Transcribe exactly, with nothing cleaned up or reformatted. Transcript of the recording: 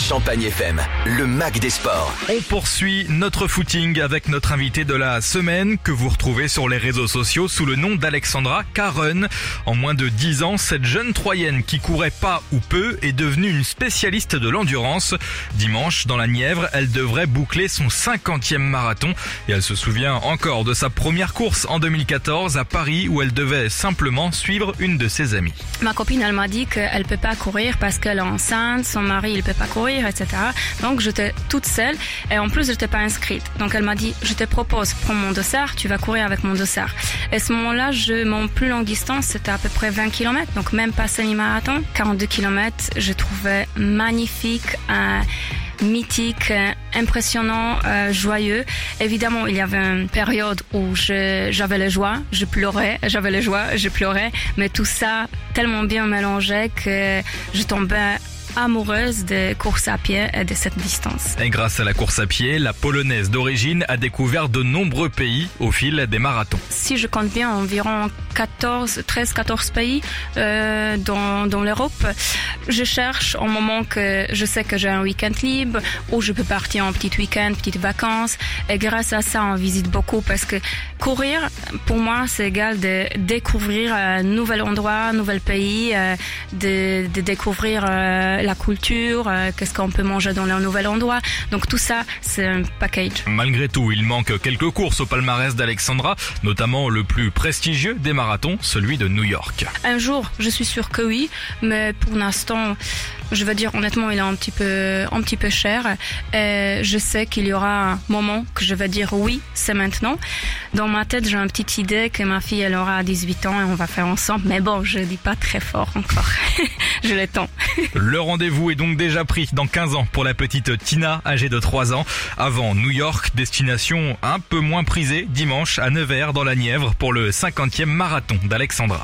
Champagne F M, le Mac des sports. On poursuit notre footing avec notre invité de la semaine que vous retrouvez sur les réseaux sociaux sous le nom d'Alexandra Caron. En moins de dix ans, cette jeune Troyenne qui courait pas ou peu est devenue une spécialiste de l'endurance. Dimanche, dans la Nièvre, elle devrait boucler son cinquantième marathon et elle se souvient encore de sa première course en deux mille quatorze à Paris où elle devait simplement suivre une de ses amies. Ma copine, elle m'a dit qu'elle peut pas courir parce qu'elle est enceinte, son mari, il peut pas courir, et cetera. Donc, j'étais toute seule et en plus, j'étais pas inscrite. Donc, elle m'a dit, je te propose, prends mon dossard, tu vas courir avec mon dossard. Et à ce moment-là, je, mon plus longue distance, c'était à peu près vingt kilomètres, donc même pas semi-marathon. quarante-deux kilomètres, je trouvais magnifique, euh, mythique, euh, impressionnant, euh, joyeux. Évidemment, il y avait une période où je, j'avais les joies, je pleurais, j'avais les joies, je pleurais, mais tout ça tellement bien mélangé que je tombais amoureuse de course à pied et de cette distance. Et grâce à la course à pied, la Polonaise d'origine a découvert de nombreux pays au fil des marathons. Si je compte bien, environ quatorze, treize, quatorze pays euh, dans, dans l'Europe. Je cherche au moment que je sais que j'ai un week-end libre où je peux partir en petit week-end, petites vacances. Et grâce à ça, on visite beaucoup parce que courir, pour moi, c'est égal de découvrir un nouvel endroit, un nouvel pays, euh, de, de découvrir euh, la culture, euh, qu'est-ce qu'on peut manger dans un nouvel endroit. Donc tout ça, c'est un package. Malgré tout, il manque quelques courses au palmarès d'Alexandra, notamment le plus prestigieux des marathons, celui de New York. Un jour, je suis sûre que oui, mais pour l'instant, je veux dire honnêtement, il est un petit peu, un petit peu cher. Et je sais qu'il y aura un moment que je vais dire oui, c'est maintenant. Dans ma tête, j'ai une petite idée que ma fille, elle aura dix-huit ans et on va faire ensemble. Mais bon, je dis pas très fort encore. Je l'attends. Le rendez-vous est donc déjà pris dans quinze ans pour la petite Tina, âgée de trois ans. Avant New York, destination un peu moins prisée, dimanche à Nevers dans la Nièvre pour le cinquantième marathon d'Alexandra.